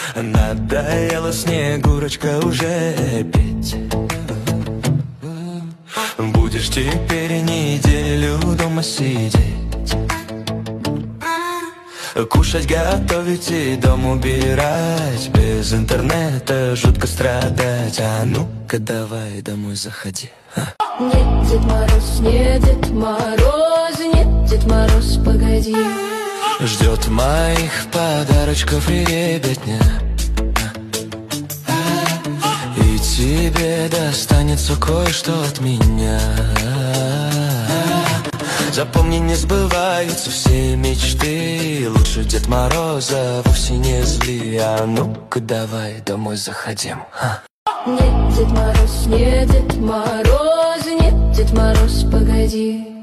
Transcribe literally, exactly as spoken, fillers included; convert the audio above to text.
Надоела Снегурочка уже петь. Будешь теперь неделю дома сидеть, кушать, готовить и дом убирать, без интернета жутко страдать. А ну-ка давай домой заходи. Нет, Дед Мороз, нет, Дед Мороз, нет, Дед Мороз, погоди. Ждет моих подарочков ребятня, и тебе достанется кое-что от меня. Запомни, не сбываются все мечты, лучше Дед Мороза вовсе не зли. А ну-ка давай домой заходим. Нет, Дед Мороз, нет, Дед Мороз, нет, Дед Мороз, погоди.